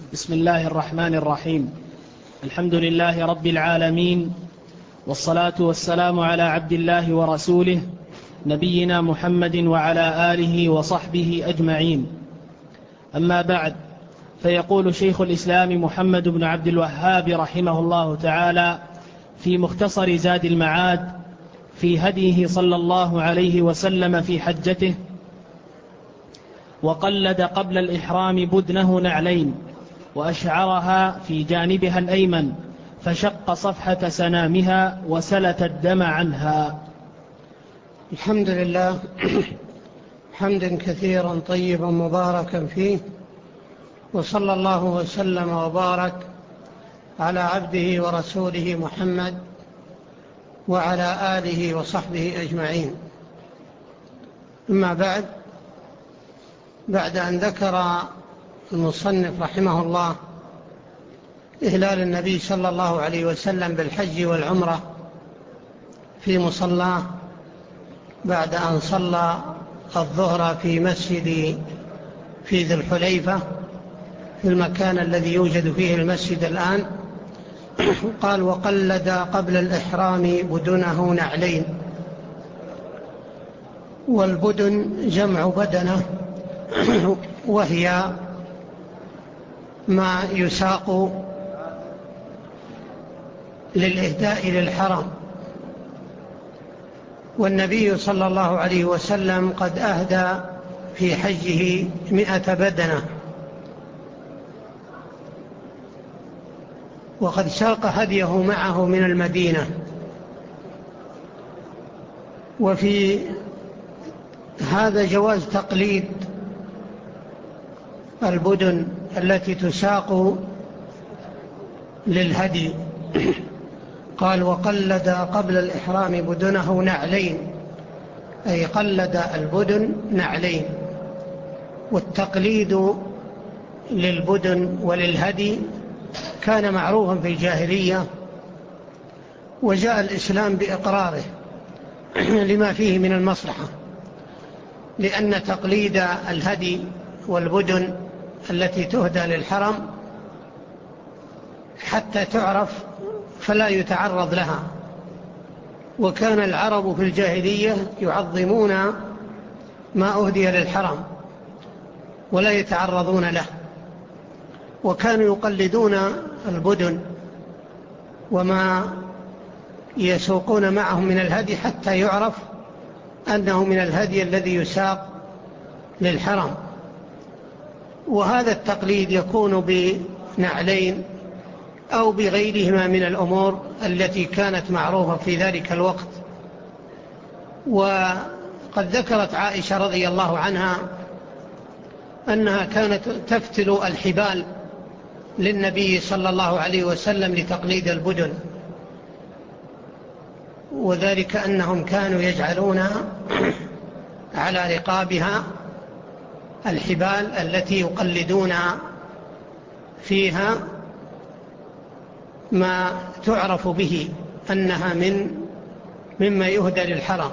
بسم الله الرحمن الرحيم. الحمد لله رب العالمين، والصلاة والسلام على عبد الله ورسوله نبينا محمد وعلى آله وصحبه أجمعين. أما بعد، فيقول شيخ الإسلام محمد بن عبد الوهاب رحمه الله تعالى في مختصر زاد المعاد في هديه صلى الله عليه وسلم في حجته: وقلد قبل الإحرام بدنه نعلين، وأشعرها في جانبها الأيمن، فشق صفحة سنامها وسلت الدم عنها. الحمد لله حمدا كثيرا طيبا مباركا فيه، وصلى الله وسلم وبارك على عبده ورسوله محمد وعلى آله وصحبه أجمعين. أما بعد أن ذكر المصنف رحمه الله إهلال النبي صلى الله عليه وسلم بالحج والعمرة في مصلاه بعد أن صلى الظهر في مسجد في ذي الحليفة في المكان الذي يوجد فيه المسجد الآن، قال: وقلد قبل الإحرام بدنه نعلين. والبدن جمع بدنة، وهي ما يساق للإهداء للحرم. والنبي صلى الله عليه وسلم قد أهدى في حجه 100 بدنة، وقد ساق هديه معه من المدينة. وفي هذا جواز تقليد البدن التي تساق للهدي. قال: وقلد قبل الإحرام بدنه نعلين، أي قلد البدن نعلين. والتقليد للبدن وللهدي كان معروفا في الجاهلية، وجاء الإسلام بإقراره لما فيه من المصلحة، لأن تقليد الهدي والبدن التي تهدى للحرم حتى تعرف فلا يتعرض لها. وكان العرب في الجاهلية يعظمون ما أهدي للحرم ولا يتعرضون له، وكانوا يقلدون البدن وما يسوقون معهم من الهدي حتى يعرف أنه من الهدي الذي يساق للحرم. وهذا التقليد يكون بنعلين أو بغيرهما من الأمور التي كانت معروفة في ذلك الوقت. وقد ذكرت عائشة رضي الله عنها أنها كانت تفتل الحبال للنبي صلى الله عليه وسلم لتقليد البدن، وذلك أنهم كانوا يجعلون على رقابها الحبال التي يقلدون فيها ما تعرف به أنها مما يهدى للحرم.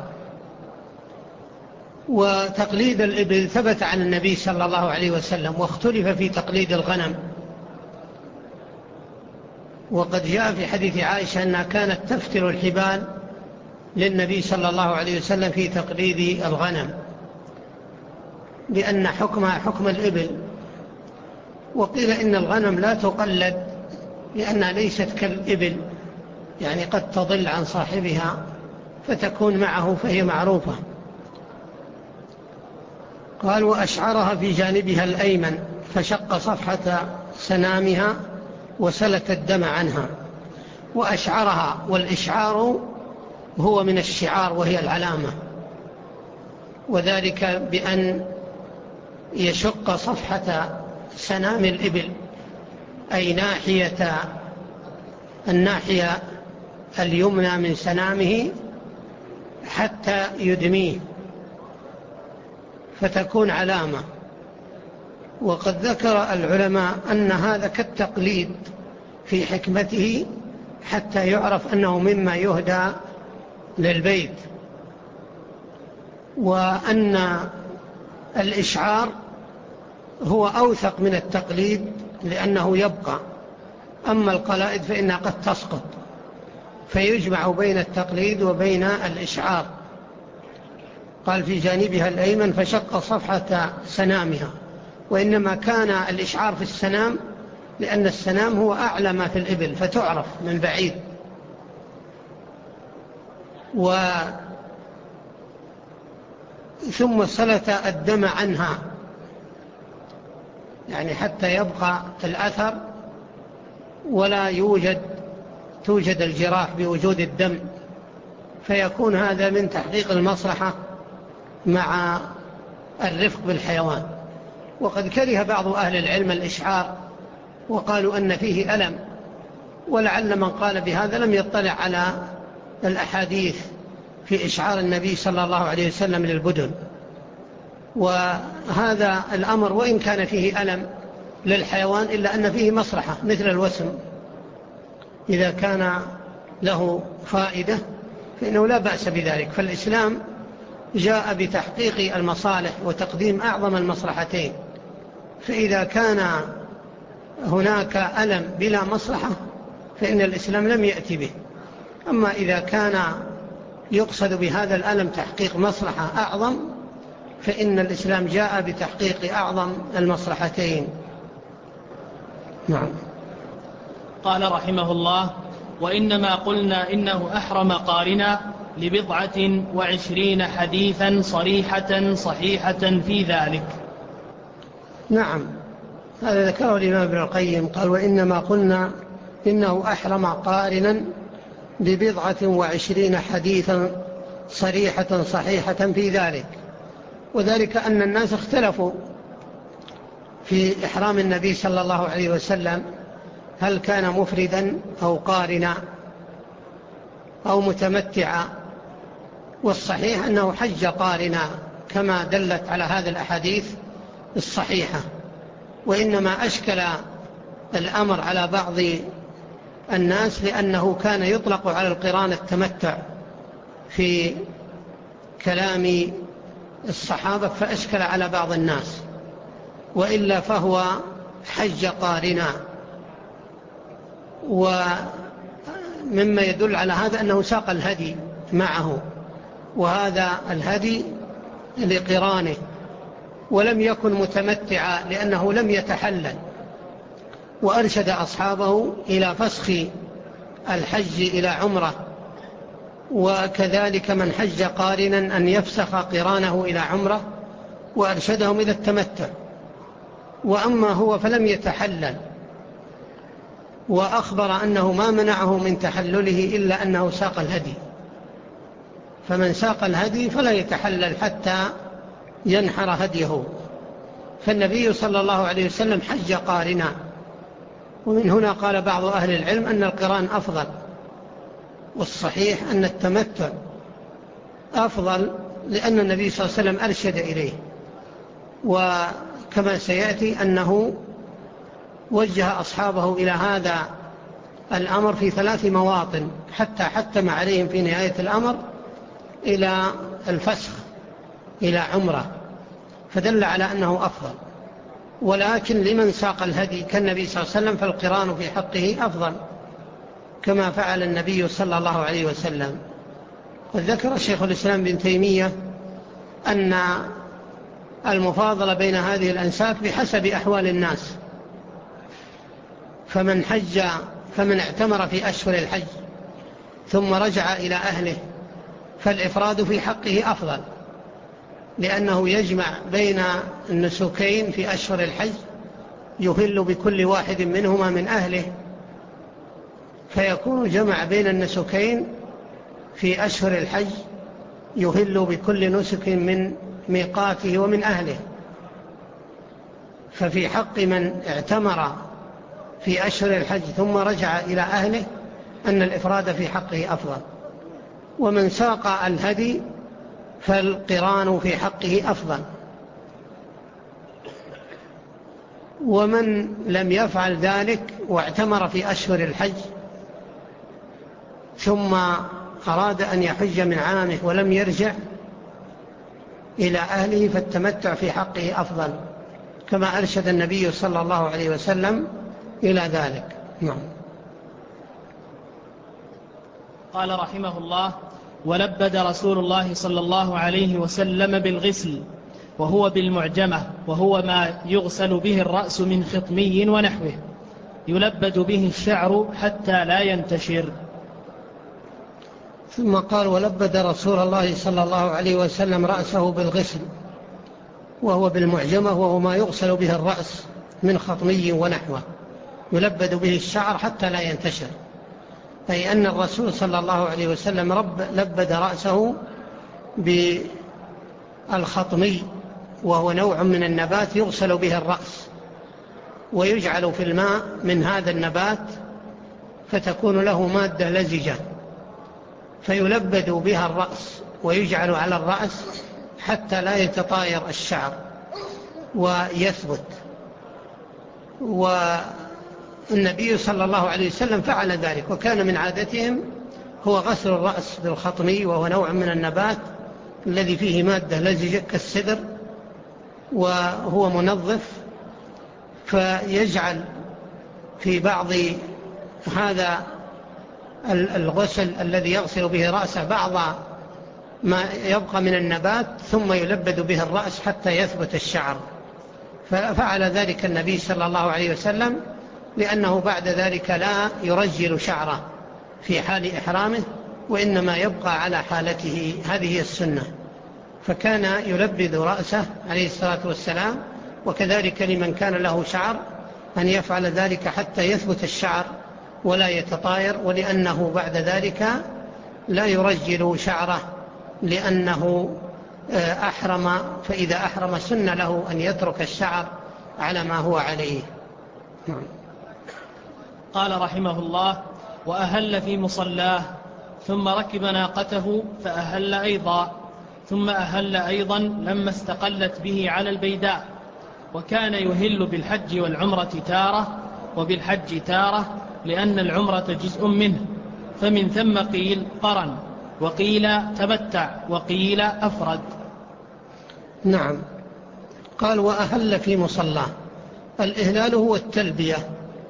وتقليد الإبل ثبت عن النبي صلى الله عليه وسلم، واختلف في تقليد الغنم. وقد جاء في حديث عائشة أنها كانت تفتل الحبال للنبي صلى الله عليه وسلم في تقليد الغنم، لأن حكمها حكم الإبل. وقيل إن الغنم لا تقلد لأنها ليست كالإبل، يعني قد تضل عن صاحبها فتكون معه فهي معروفة. قال: وأشعرها في جانبها الأيمن، فشق صفحة سنامها وسلت الدم عنها. وأشعرها، والإشعار هو من الشعار وهي العلامة، وذلك بأن يشق صفحة سنام الإبل، أي الناحية اليمنى من سنامه حتى يدميه فتكون علامة. وقد ذكر العلماء أن هذا كالتقليد في حكمته حتى يعرف أنه مما يهدى للبيت، وأن الإشعار هو أوثق من التقليد لأنه يبقى، أما القلائد فإنها قد تسقط، فيجمع بين التقليد وبين الإشعار. قال في جانبها الأيمن فشق صفحة سنامها، وإنما كان الإشعار في السنام لأن السنام هو أعلى ما في الإبل فتعرف من بعيد. ثم سلت الدم عنها، يعني حتى يبقى الأثر ولا توجد الجراح بوجود الدم، فيكون هذا من تحقيق المصلحة مع الرفق بالحيوان. وقد كره بعض أهل العلم الإشعار وقالوا أن فيه ألم، ولعل من قال بهذا لم يطلع على الأحاديث في إشعار النبي صلى الله عليه وسلم للبدن. وهذا الأمر وإن كان فيه ألم للحيوان إلا أن فيه مصلحة مثل الوسم، إذا كان له فائدة فإنه لا بأس بذلك. فالإسلام جاء بتحقيق المصالح وتقديم أعظم المصلحتين، فإذا كان هناك ألم بلا مصلحة فإن الإسلام لم يأتي به. أما إذا كان يقصد بهذا الألم تحقيق مصلحة أعظم فإن الإسلام جاء بتحقيق أعظم المصلحتين. نعم. قال رحمه الله: وإنما قلنا إنه أحرم قارنا ل20 حديثا صريحة صحيحة في ذلك. نعم، هذا ذكره الإمام ابن القيم، قال: وإنما قلنا إنه أحرم قارنا ل20 حديثا صريحة صحيحة في ذلك. وذلك أن الناس اختلفوا في إحرام النبي صلى الله عليه وسلم، هل كان مفردا أو قارنا أو متمتعا، والصحيح أنه حج قارنا كما دلت على هذه الأحاديث الصحيحة. وإنما أشكل الأمر على بعض الناس لأنه كان يطلق على القران التمتع في كلام الصحابة، فأشكل على بعض الناس، وإلا فهو حج قارنا. ومما يدل على هذا أنه ساق الهدي معه، وهذا الهدي لقرانه، ولم يكن متمتعا لأنه لم يتحلل. وأرشد أصحابه إلى فسخ الحج إلى عمره، وكذلك من حج قارنا أن يفسخ قرانه إلى عمره، وأرشدهم إلى التمتع. وأما هو فلم يتحلل، وأخبر أنه ما منعه من تحلله إلا أنه ساق الهدي، فمن ساق الهدي فلا يتحلل حتى ينحر هديه. فالنبي صلى الله عليه وسلم حج قارنا. ومن هنا قال بعض أهل العلم أن القران أفضل، والصحيح أن التمتع أفضل، لأن النبي صلى الله عليه وسلم أرشد إليه. وكما سيأتي أنه وجه أصحابه إلى هذا الأمر في 3 مواطن، حتى حتم عليهم في نهاية الأمر إلى الفسخ إلى عمره، فدل على أنه أفضل. ولكن لمن ساق الهدي كالنبي صلى الله عليه وسلم فالقران في حقه أفضل، كما فعل النبي صلى الله عليه وسلم. وذكر شيخ الإسلام بن تيمية أن المفاضلة بين هذه الأنساك بحسب أحوال الناس، فمن اعتمر في أشهر الحج ثم رجع إلى أهله فالإفراد في حقه أفضل، لأنه يجمع بين النسكين في أشهر الحج، يهل بكل واحد منهما من أهله، فيكون جمع بين النسكين في أشهر الحج، يهل بكل نسك من ميقاته ومن أهله. ففي حق من اعتمر في أشهر الحج ثم رجع إلى أهله أن الإفراد في حقه أفضل. ومن ساق الهدي فالقران في حقه أفضل. ومن لم يفعل ذلك واعتمر في أشهر الحج ثم أراد أن يحج من عامه ولم يرجع إلى أهله فالتمتع في حقه أفضل، كما أرشد النبي صلى الله عليه وسلم إلى ذلك. نعم. قال رحمه الله: ولبد رسول الله صلى الله عليه وسلم بالغسل، وهو بالمعجمة، وهو ما يغسل به الرأس من خطمي ونحوه، يلبد به الشعر حتى لا ينتشر. ثم قال: ولبد رسول الله صلى الله عليه وسلم رأسه بالغسل، وهو بالمعجمة، وهو ما يغسل به الرأس من خطمي ونحوه، يلبد به الشعر حتى لا ينتشر. أي أن الرسول صلى الله عليه وسلم لبد رأسه بالخطمي، وهو نوع من النبات يغسل به الرأس، ويجعل في الماء من هذا النبات فتكون له مادة لزجة، فيلبد بها الرأس ويجعل على الرأس حتى لا يتطاير الشعر ويثبت. والنبي صلى الله عليه وسلم فعل ذلك، وكان من عادتهم هو غسل الرأس بالخطمي، وهو نوع من النبات الذي فيه مادة لزجة كالسدر، وهو منظف، فيجعل في بعض هذا الغسل الذي يغسل به رأسه بعض ما يبقى من النبات، ثم يلبد به الرأس حتى يثبت الشعر. ففعل ذلك النبي صلى الله عليه وسلم، لأنه بعد ذلك لا يرجل شعره في حال إحرامه، وإنما يبقى على حالته. هذه السنة. فكان يلبد رأسه عليه الصلاة والسلام، وكذلك لمن كان له شعر أن يفعل ذلك حتى يثبت الشعر ولا يتطاير، ولأنه بعد ذلك لا يرجل شعره لأنه أحرم، فإذا أحرم سن له أن يترك الشعر على ما هو عليه. قال رحمه الله: وأهل في مصلاه، ثم ركب ناقته فأهل أيضا، ثم أهل أيضا لما استقلت به على البيداء. وكان يهل بالحج والعمرة تارة، وبالحج تارة، لأن العمرة جزء منه، فمن ثم قيل قرن، وقيل تمتع، وقيل أفرد. نعم. قال: وأهل في مصلاه. الإهلال هو التلبية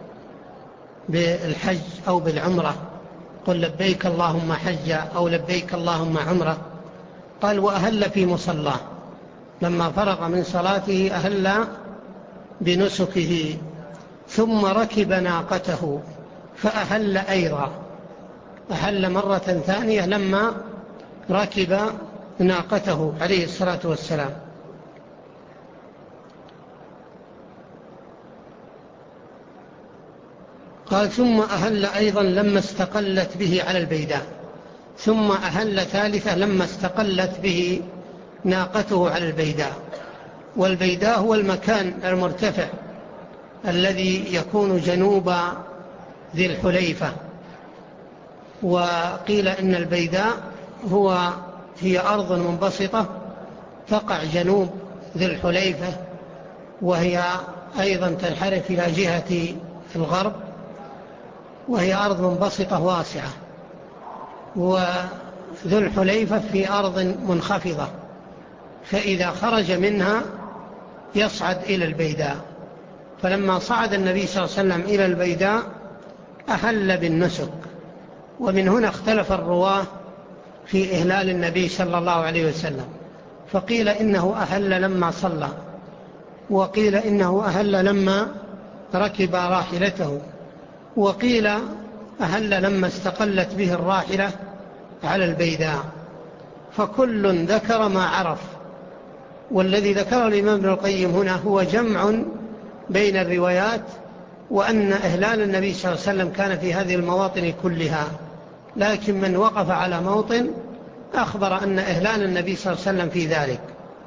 بالحج أو بالعمرة، قل لبيك اللهم حجا أو لبيك اللهم عمرة. قال: وأهل في مصلاه، لما فرغ من صلاته أهل بنسكه، ثم ركب ناقته فأهل أيضا، أهل مرة ثانية لما ركب ناقته عليه الصلاة والسلام. قال: ثم أهل أيضا لما استقلت به على البيداء، ثم أهل ثالثة لما استقلت به ناقته على البيداء. والبيداء هو المكان المرتفع الذي يكون جنوب ذي الحليفة. وقيل إن البيداء هي أرض منبسطة تقع جنوب ذي الحليفة، وهي أيضا تنحرف إلى جهة الغرب، وهي أرض منبسطة واسعة. وذو الحليفة في أرض منخفضة، فإذا خرج منها يصعد إلى البيداء. فلما صعد النبي صلى الله عليه وسلم إلى البيداء أهل بالنسك. ومن هنا اختلف الرواة في إهلال النبي صلى الله عليه وسلم، فقيل إنه أهل لما صلى، وقيل إنه أهل لما ركب راحلته، وقيل أهل لما استقلت به الراحلة على البيداء. فكل ذكر ما عرف. والذي ذكر الإمام ابن القيم هنا هو جمع بين الروايات، وأن إهلال النبي صلى الله عليه وسلم كان في هذه المواطن كلها، لكن من وقف على موطن أخبر أن إهلال النبي صلى الله عليه وسلم في ذلك.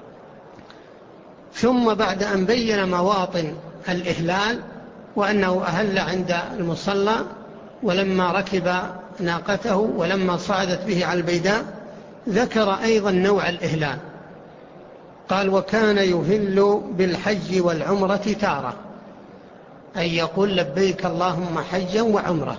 ثم بعد أن بين مواطن الإهلال وأنه أهل عند المصلى، ولما ركب ناقته، ولما صعدت به على البيداء، ذكر أيضا نوع الإهلال. قال: وكان يهل بالحج والعمرة تارة، أي يقول لبيك اللهم حجا وعمرة.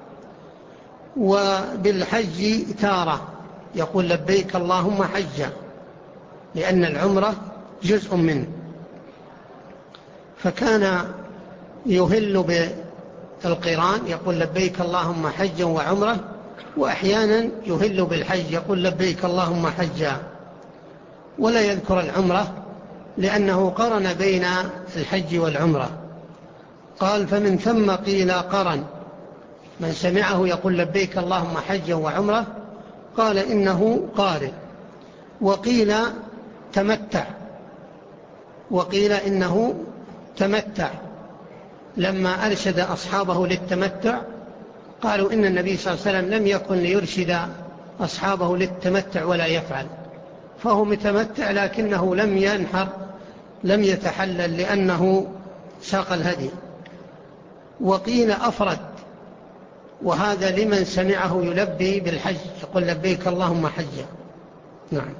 وبالحج تارة يقول لبيك اللهم حجا، لأن العمرة جزء منه. فكان يهل بالقران يقول لبيك اللهم حجا وعمرة، وأحيانا يهل بالحج يقول لبيك اللهم حجا، ولا يذكر العمرة لأنه قرن بين الحج والعمرة. قال فمن ثم قيل قرن، من سمعه يقول لبيك اللهم حجا وعمرة قال إنه قارن. وقيل تمتع، وقيل إنه تمتع لما أرشد أصحابه للتمتع قالوا إن النبي صلى الله عليه وسلم لم يكن ليرشد أصحابه للتمتع ولا يفعل، فهو متمتع لكنه لم ينحر، لم يتحلل لأنه ساق الهدي. وقيل أفرد، وهذا لمن سمعه يلبي بالحج يقول لبيك اللهم حجا. نعم.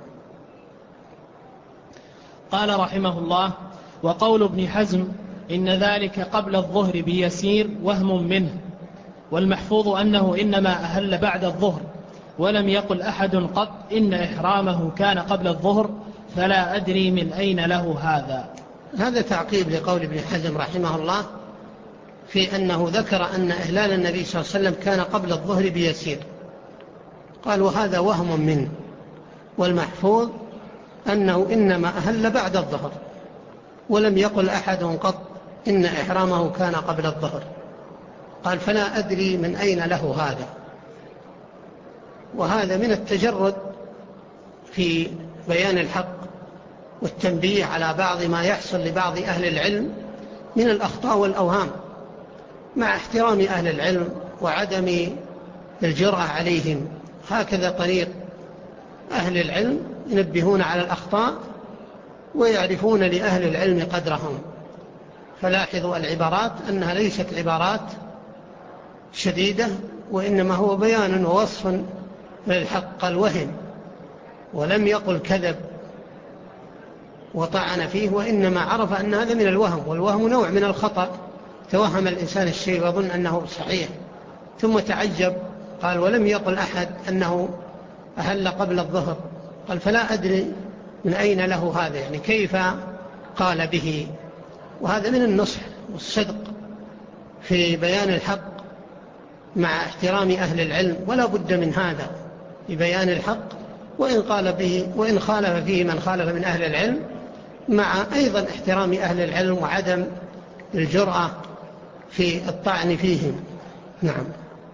قال رحمه الله: وقول ابن حزم إن ذلك قبل الظهر بيسير وهم منه، والمحفوظ أنه إنما أهل بعد الظهر، ولم يقل أحد قط إن إحرامه كان قبل الظهر، فلا أدري من أين له هذا. هذا تعقيب لقول ابن حزم رحمه الله في أنه ذكر أن إهلال النبي صلى الله عليه وسلم كان قبل الظهر بيسير، قال وهذا وهم منه، والمحفوظ أنه إنما أهل بعد الظهر، ولم يقل أحد قط إن إحرامه كان قبل الظهر. قال فلا أدري من أين له هذا. وهذا من التجرد في بيان الحق والتنبيه على بعض ما يحصل لبعض أهل العلم من الأخطاء والأوهام، مع احترام أهل العلم وعدم الجرأة عليهم. هكذا طريق أهل العلم، ينبهون على الأخطاء ويعرفون لأهل العلم قدرهم. فلاحظوا العبارات أنها ليست عبارات شديدة، وإنما هو بيان ووصف للحق الوهم، ولم يقل كذب وطعن فيه، وإنما عرف أن هذا من الوهم، والوهم نوع من الخطأ. توهم الإنسان الشيء وظن أنه صحيح ثم تعجب. قال ولم يقل أحد أنه أهل قبل الظهر. قال فلا أدري من أين له هذا، يعني كيف قال به. وهذا من النصح والصدق في بيان الحق مع احترام أهل العلم، ولا بد من هذا في بيان الحق، وإن قال به وإن خالف فيه من خالف من أهل العلم، مع أيضا احترام أهل العلم وعدم الجرأة في الطعن فيهم. نعم.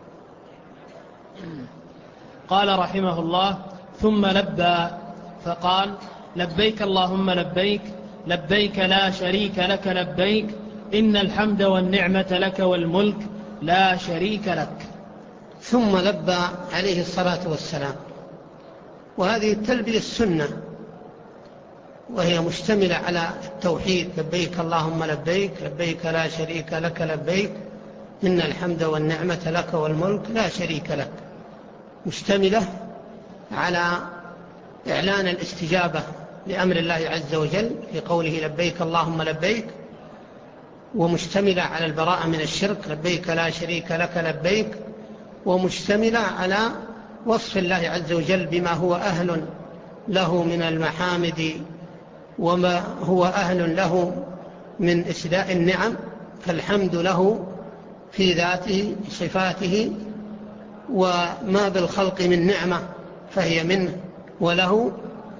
قال رحمه الله: ثم لبى فقال لبيك اللهم لبيك، لبيك لا شريك لك لبيك، إن الحمد والنعمة لك والملك لا شريك لك. ثم لبى عليه الصلاة والسلام. وهذه التلبية السنة، وهي مشتملة على التوحيد: لبيك اللهم لبيك، لبيك لا شريك لك لبيك، إن الحمد والنعمة لك والملك لا شريك لك. مشتملة على إعلان الاستجابة لأمر الله عز وجل في قوله لبيك اللهم لبيك، ومشتملة على البراءة من الشرك: لبيك لا شريك لك لبيك، ومشتملة على وصف الله عز وجل بما هو أهل له من المحامد وما هو أهل له من إسداء النعم، فالحمد له في ذاته صفاته، وما بالخلق من نعمة فهي منه وله.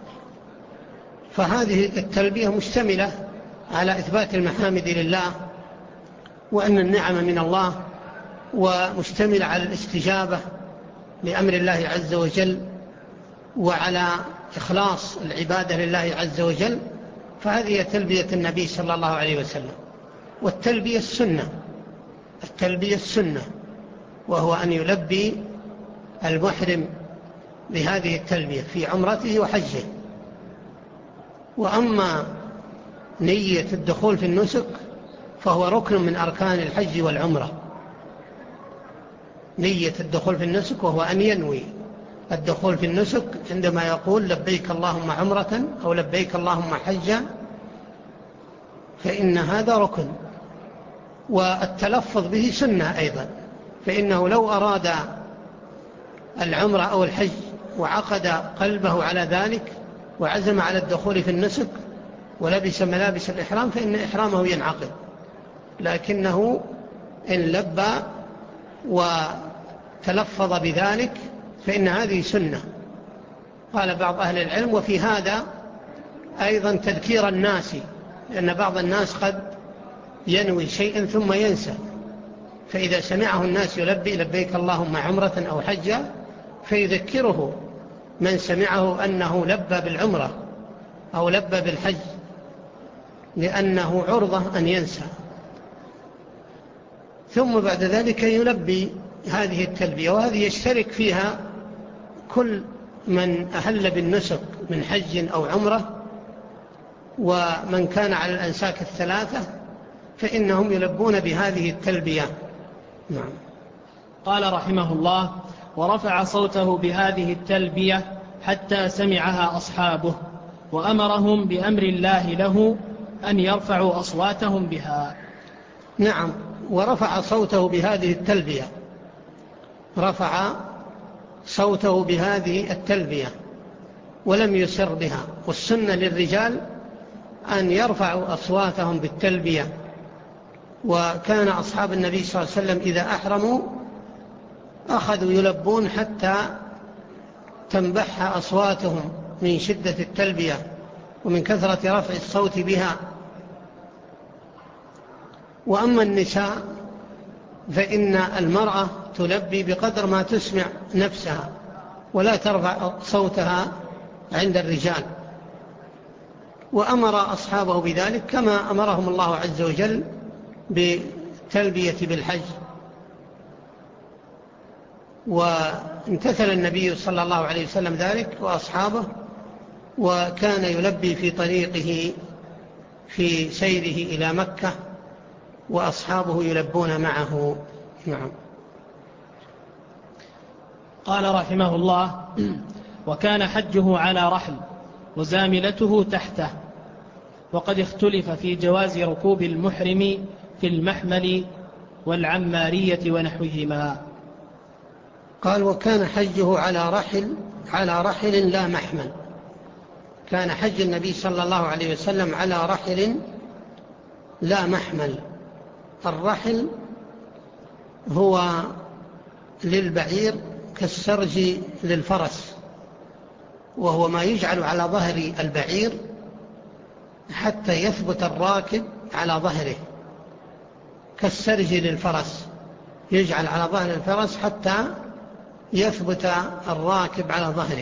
فهذه التلبية مشتملة على إثبات المحامد لله وأن النعم من الله، ومشتملة على الاستجابة لأمر الله عز وجل، وعلى إخلاص العبادة لله عز وجل. فهذه تلبية النبي صلى الله عليه وسلم. والتلبية السنة، التلبية السنة، وهو أن يلبي المحرم بهذه التلبية في عمرته وحجه. وأما نية الدخول في النسك فهو ركن من أركان الحج والعمرة. نية الدخول في النسك وهو أن ينوي الدخول في النسك عندما يقول لبيك اللهم عمرة أو لبيك اللهم حجا، فإن هذا ركن. والتلفظ به سنة أيضا، فإنه لو أراد العمرة أو الحج وعقد قلبه على ذلك وعزم على الدخول في النسك ولبس ملابس الإحرام فإن إحرامه ينعقد، لكنه إن لبى وتلفظ بذلك فإن هذه سنة. قال بعض أهل العلم وفي هذا أيضا تذكير الناس، لأن بعض الناس قد ينوي شيئا ثم ينسى، فإذا سمعه الناس يلبي لبيك اللهم عمرة أو حجة فيذكره من سمعه أنه لبى بالعمرة أو لبى بالحج، لأنه عرضة أن ينسى. ثم بعد ذلك يلبي هذه التلبية، وهذه يشترك فيها كل من أهل بالنسك من حج أو عمرة، ومن كان على الأنساك الثلاثة فإنهم يلبون بهذه التلبية. نعم. قال رحمه الله: ورفع صوته بهذه التلبية حتى سمعها أصحابه، وأمرهم بأمر الله له أن يرفعوا أصواتهم بها. نعم، ورفع صوته بهذه التلبية، رفع صوته بهذه التلبية ولم يسر بها. والسنة للرجال أن يرفعوا أصواتهم بالتلبية، وكان أصحاب النبي صلى الله عليه وسلم إذا أحرموا أخذوا يلبون حتى تنبح أصواتهم من شدة التلبية ومن كثرة رفع الصوت بها. وأما النساء فإن المرأة تلبي بقدر ما تسمع نفسها ولا ترفع صوتها عند الرجال، وأمر أصحابه بذلك كما أمرهم الله عز وجل بالتلبية بالحج. وامتثل النبي صلى الله عليه وسلم ذلك وأصحابه، وكان يلبي في طريقه في سيره إلى مكة وأصحابه يلبون معه. نعم. قال رحمه الله: وكان حجه على رحل وزاملته تحته، وقد اختلف في جواز ركوب المحرم في المحمل والعمارية ونحوهما. قال: وكان حجه على رحل لا محمل. كان حج النبي صلى الله عليه وسلم على رحل لا محمل. الرحل هو للبعير كالسرج للفرس، وهو ما يجعل على ظهر البعير حتى يثبت الراكب على ظهره، كالسرج للفرس يجعل على ظهر الفرس حتى يثبت الراكب على ظهره.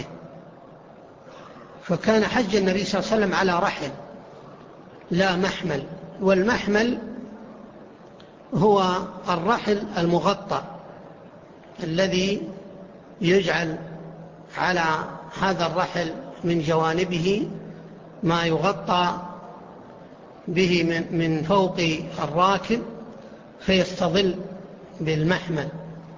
فكان حج النبي صلى الله عليه وسلم على رحل لا محمل. والمحمل هو الرحل المغطى الذي يجعل على هذا الرحل من جوانبه ما يغطى به من فوق الراكب فيستظل بالمحمل،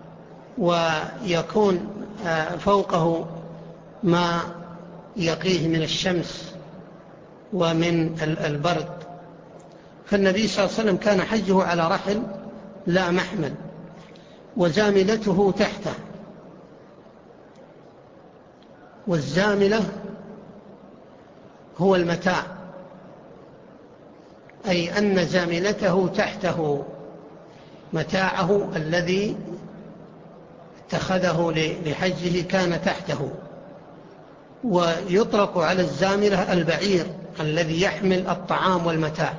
ويكون فوقه ما يقيه من الشمس ومن البرد. فالنبي صلى الله عليه وسلم كان حجه على رحل لا محمل وزاملته تحته. والزاملة هو المتاع، أي أن زاملته تحته متاعه الذي اتخذه لحجه كان تحته. ويطلق على الزاملة البعير الذي يحمل الطعام والمتاع.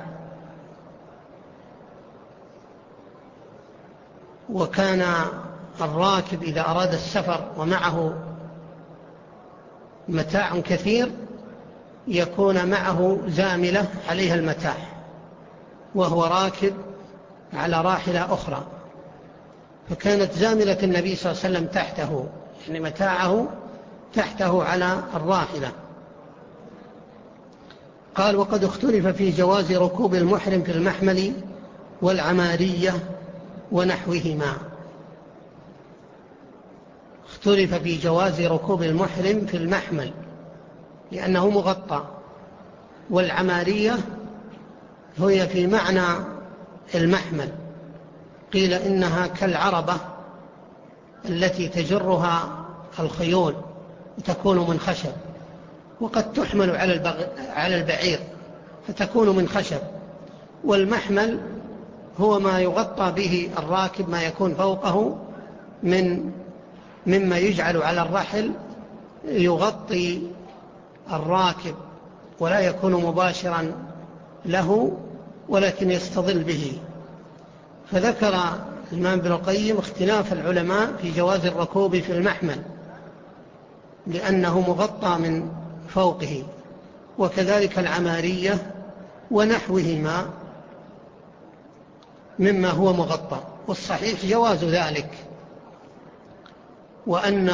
وكان الراكب إذا أراد السفر ومعه متاع كثير يكون معه زاملة عليها المتاع وهو راكب على راحلة أخرى. فكانت زاملة النبي صلى الله عليه وسلم تحته، يعني متاعه تحته على الراحلة. قال: وقد اختلف في جواز ركوب المحرم في المحمل والعمارية ونحوهما. اختلف في جواز ركوب المحرم في المحمل لأنه مغطى، والعمارية هي في معنى المحمل. قيل إنها كالعربة التي تجرها الخيول وتكون من خشب، وقد تحمل على البعير فتكون من خشب. والمحمل هو ما يغطى به الراكب، ما يكون فوقه مما يجعل على الرحل يغطي الراكب ولا يكون مباشرا له ولكن يستظل به. فذكر الإمام ابن القيم اختلاف العلماء في جواز الركوب في المحمل لأنه مغطى من فوقه، وكذلك العمارية ونحوهما مما هو مغطى. والصحيح جواز ذلك، وأن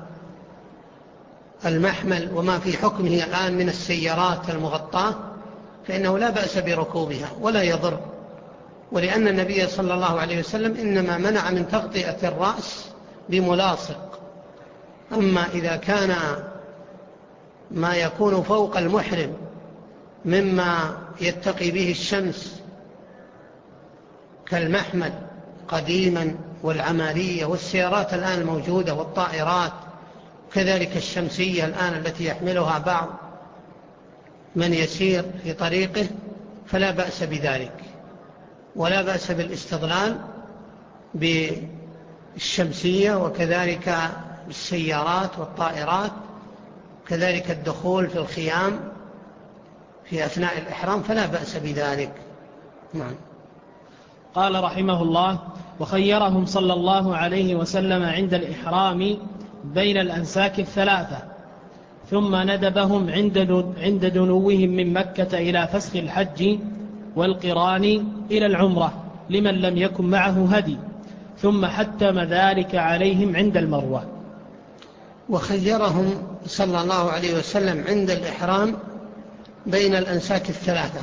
المحمل وما في حكمه الآن من السيارات المغطاة فإنه لا بأس بركوبها ولا يضر، ولأن النبي صلى الله عليه وسلم إنما منع من تغطية الرأس بملاصق. أما إذا كان ما يكون فوق المحرم مما يتقي به الشمس كالمحمل قديما والعمارية والسيارات الآن الموجودة والطائرات، كذلك الشمسية الآن التي يحملها بعض من يسير في طريقه، فلا بأس بذلك، ولا بأس بالاستظلال بالشمسية وكذلك بالسيارات والطائرات، كذلك الدخول في الخيام في أثناء الإحرام فلا بأس بذلك. نعم. قال رحمه الله: وخيرهم صلى الله عليه وسلم عند الإحرام بين الأنساك الثلاثة، ثم ندبهم عند دنوهم من مكة إلى فسخ الحج والقران إلى العمرة لمن لم يكن معه هدي، ثم حتم ذلك عليهم عند المروة. وخيرهم صلى الله عليه وسلم عند الإحرام بين الأنساك الثلاثة،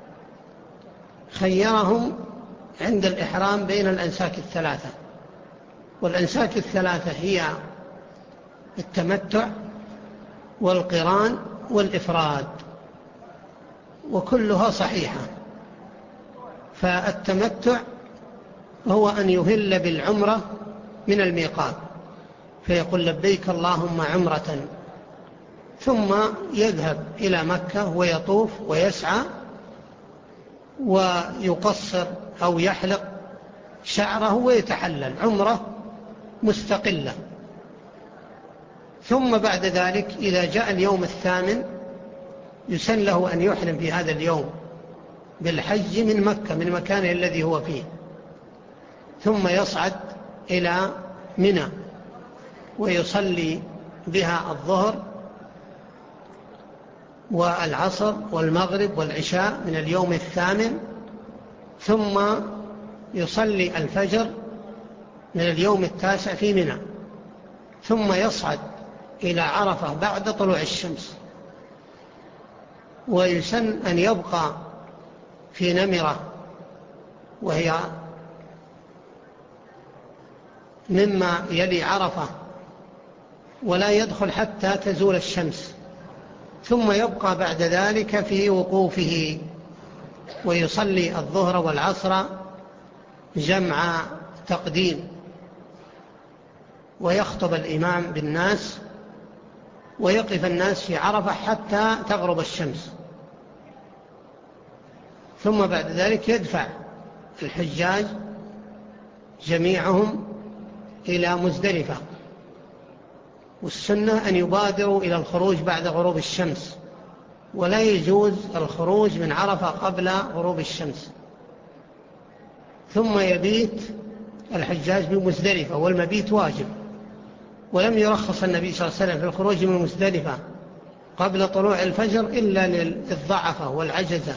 خيرهم عند الإحرام بين الأنساك الثلاثة. والأنساك الثلاثة هي التمتع والقران والإفراد، وكلها صحيحة. فالتمتع هو أن يهل بالعمرة من الميقات فيقول لبيك اللهم عمرة، ثم يذهب إلى مكة ويطوف ويسعى ويقصر أو يحلق شعره ويتحلل عمرة مستقلة. ثم بعد ذلك إذا جاء اليوم الثامن يسن له أن يحرم في هذا اليوم بالحج من مكة من مكانه الذي هو فيه، ثم يصعد إلى منى ويصلي بها الظهر والعصر والمغرب والعشاء من اليوم الثامن، ثم يصلي الفجر من اليوم التاسع في منى، ثم يصعد إلى عرفة بعد طلوع الشمس. ويسن أن يبقى في نمرة وهي مما يلي عرفة ولا يدخل حتى تزول الشمس، ثم يبقى بعد ذلك في وقوفه ويصلي الظهر والعصر جمع تقديم، ويخطب الإمام بالناس ويقف الناس في عرفة حتى تغرب الشمس، ثم بعد ذلك يدفع الحجاج جميعهم إلى مزدلفة. والسنة أن يبادروا إلى الخروج بعد غروب الشمس، ولا يجوز الخروج من عرفة قبل غروب الشمس. ثم يبيت الحجاج بمزدلفة، والمبيت واجب، ولم يرخص النبي صلى الله عليه وسلم في الخروج من مزدلفة قبل طلوع الفجر إلا للضعفة والعجزة،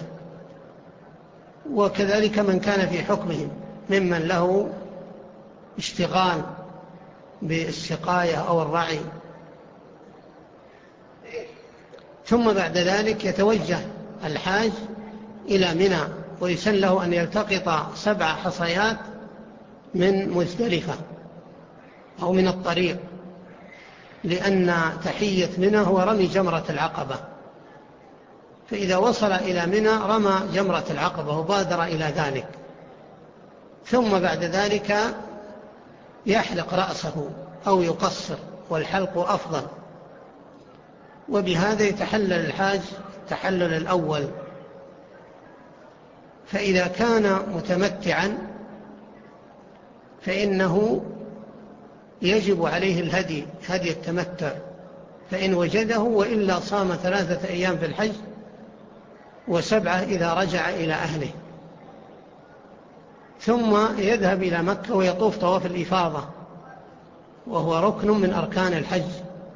وكذلك من كان في حكمهم ممن له اشتغال بالسقاية أو الرعي. ثم بعد ذلك يتوجه الحاج إلى منى، ويسن له أن يلتقط 7 حصيات من مزدلفة أو من الطريق، لأن تحية منى هو رمي جمرة العقبة. فإذا وصل إلى منى رمى جمرة العقبة وبادر إلى ذلك، ثم بعد ذلك يحلق رأسه أو يقصر، والحلق أفضل. وبهذا يتحلل الحاج التحلل الأول فإذا كان متمتعا فإنه يجب عليه الهدي، هدي التمتع، فإن وجده، وإلا صام 3 أيام في الحج و7 إذا رجع إلى أهله. ثم يذهب إلى مكة ويطوف طواف الإفاضة، وهو ركن من أركان الحج.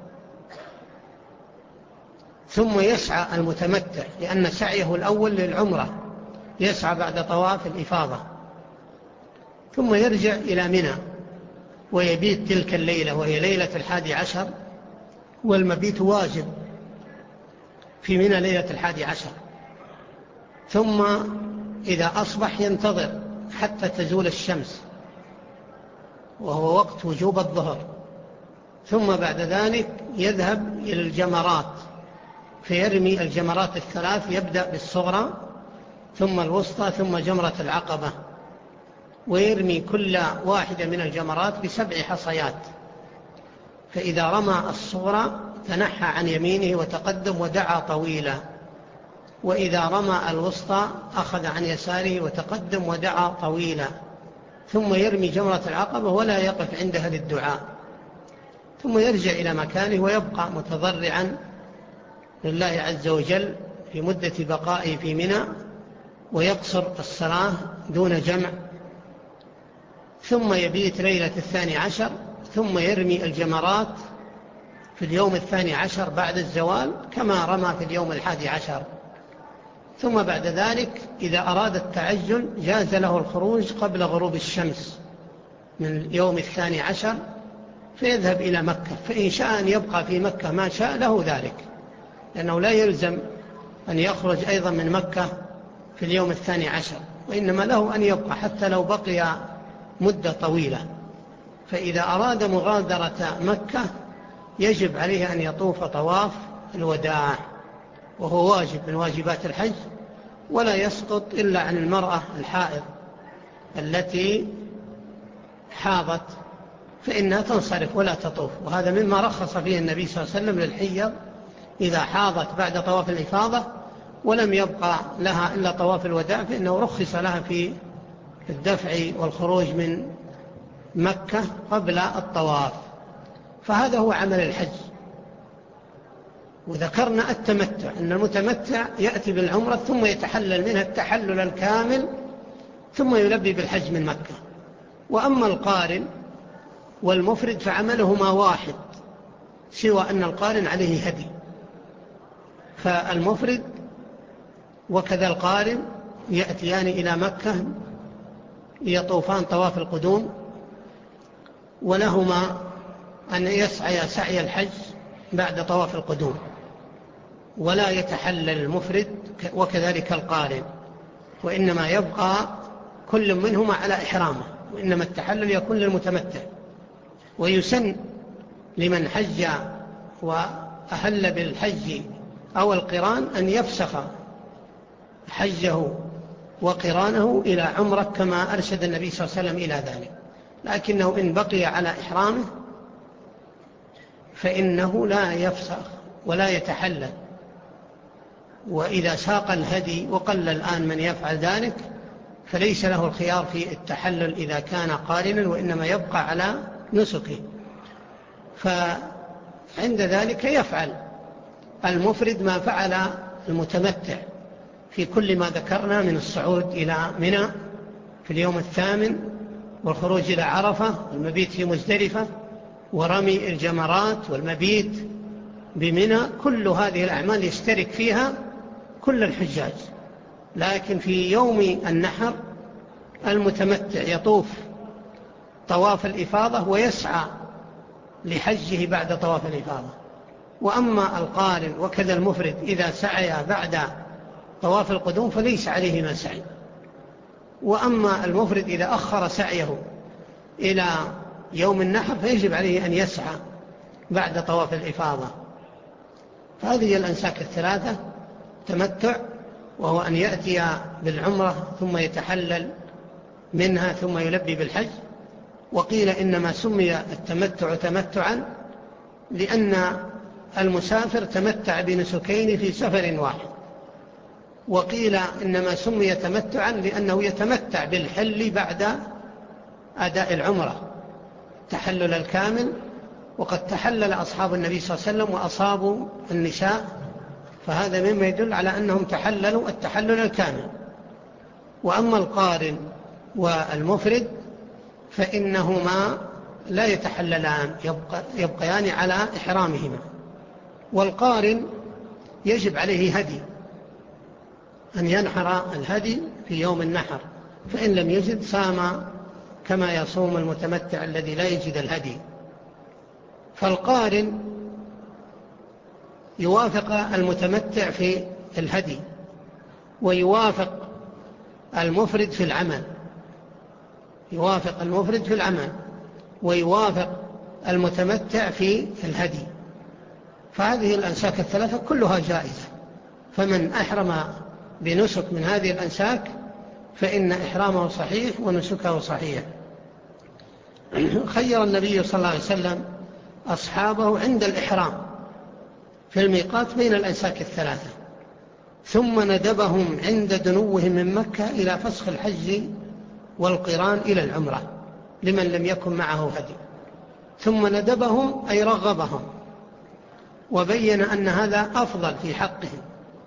ثم يسعى المتمتع، لأن سعيه الأول للعمرة، يسعى بعد طواف الإفاضة، ثم يرجع إلى منى ويبيت تلك الليلة، وهي ليلة 11، والمبيت واجب في منى ليلة 11. ثم إذا أصبح ينتظر حتى تزول الشمس، وهو وقت وجوب الظهر. ثم بعد ذلك يذهب إلى الجمرات فيرمي الجمرات الثلاث، يبدأ بالصغرى ثم الوسطى ثم جمرة العقبة، ويرمي كل واحدة من الجمرات ب7 حصيات. فإذا رمى الصغرى تنحى عن يمينه وتقدم ودعا طويلا، وإذا رمى الوسطى أخذ عن يساره وتقدم ودعا طويلا، ثم يرمي جمرة العقبة ولا يقف عندها للدعاء، ثم يرجع إلى مكانه ويبقى متضرعا لله عز وجل في مدة بقائه في منى، ويقصر الصلاة دون جمع. ثم يبيت ليلة 12، ثم يرمي الجمرات في اليوم 12 بعد الزوال كما رمى في اليوم 11. ثم بعد ذلك إذا أراد التعجل جاز له الخروج قبل غروب الشمس من يوم 12، فيذهب إلى مكة، فإن شاء أن يبقى في مكة ما شاء له ذلك، لأنه لا يلزم أن يخرج أيضا من مكة في اليوم 12، وإنما له أن يبقى حتى لو بقي مدة طويلة. فإذا أراد مغادرة مكة يجب عليه أن يطوف طواف الوداع، وهو واجب من واجبات الحج، ولا يسقط إلا عن المرأة الحائض التي حاضت، فإنها تنصرف ولا تطوف. وهذا مما رخص فيه النبي صلى الله عليه وسلم للحيض إذا حاضت بعد طواف الإفاضة ولم يبقى لها إلا طواف الوداع، فإنه رخص لها في الدفع والخروج من مكة قبل الطواف. فهذا هو عمل الحج. وذكرنا التمتع، أن المتمتع يأتي بالعمرة ثم يتحلل منها التحلل الكامل ثم يلبي بالحج من مكة. وأما القارن والمفرد فعملهما واحد، سوى أن القارن عليه هدي. فالمفرد وكذا القارن يأتيان إلى مكة يطوفان طواف القدوم، ولهما أن يسعي سعي الحج بعد طواف القدوم، ولا يتحلل المفرد وكذلك القارن، وإنما يبقى كل منهما على إحرامه، وإنما التحلل يكون للمتمتع. ويسن لمن حج وأهل بالحج أو القران أن يفسخ حجه وقرانه إلى عمرة كما أرشد النبي صلى الله عليه وسلم إلى ذلك، لكنه إن بقي على إحرامه فإنه لا يفسخ ولا يتحلل. وإذا ساق الهدي، وقل الآن من يفعل ذلك، فليس له الخيار في التحلل إذا كان قارنا، وإنما يبقى على نسكه. فعند ذلك يفعل المفرد ما فعل المتمتع في كل ما ذكرنا من الصعود إلى منى في اليوم 8، والخروج إلى عرفة، والمبيت في مزدلفة، ورمي الجمرات، والمبيت بمنى. كل هذه الأعمال يشترك فيها كل الحجاج. لكن في يوم النحر المتمتع يطوف طواف الإفاضة ويسعى لحجه بعد طواف الإفاضة. وأما القارن وكذا المفرد إذا سعي بعد طواف القدوم فليس عليه ما سعي. وأما المفرد إذا أخر سعيه إلى يوم النحر فيجب عليه أن يسعى بعد طواف الإفاضة. فهذه الأنساك الثلاثة: تمتع، وهو أن يأتي بالعمرة ثم يتحلل منها ثم يلبي بالحج. وقيل إنما سمي التمتع تمتعا لأن المسافر تمتع بنسكين في سفر واحد، وقيل إنما سمي تمتعا لأنه يتمتع بالحل بعد أداء العمرة تحلل الكامل، وقد تحلل أصحاب النبي صلى الله عليه وسلم وأصابوا النساء، فهذا مما يدل على أنهم تحللوا التحلل الكامل. وأما القارن والمفرد فإنهما لا يتحللان، يبقيان على إحرامهما. والقارن يجب عليه هدي، أن ينحر الهدي في يوم النحر، فإن لم يجد صام كما يصوم المتمتع الذي لا يجد الهدي. فالقارن يوافق المتمتع في الهدي، ويوافق المفرد في العمل، يوافق المفرد في العمل ويوافق المتمتع في الهدي. فهذه الأنساك الثلاثة كلها جائزة، فمن أحرم بنسك من هذه الأنساك فإن إحرامه صحيح ونسكه صحيح. خير النبي صلى الله عليه وسلم أصحابه عند الإحرام في الميقات بين الأنساك الثلاثة، ثم ندبهم عند دنوهم من مكة إلى فسخ الحج والقران إلى العمرة لمن لم يكن معه هدي. ثم ندبهم أي رغبهم، وبين أن هذا أفضل في حقهم.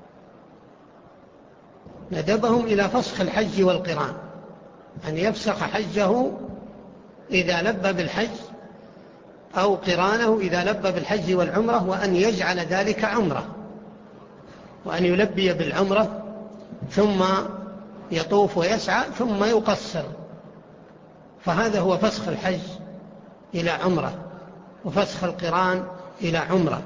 ندبهم إلى فسخ الحج والقران، أن يفسخ حجه إذا لبى بالحج أو قرانه إذا لبى بالحج والعمرة، وأن يجعل ذلك عمرة، وأن يلبي بالعمرة ثم يطوف ويسعى ثم يقصر. فهذا هو فسخ الحج إلى عمرة وفسخ القران إلى عمرة.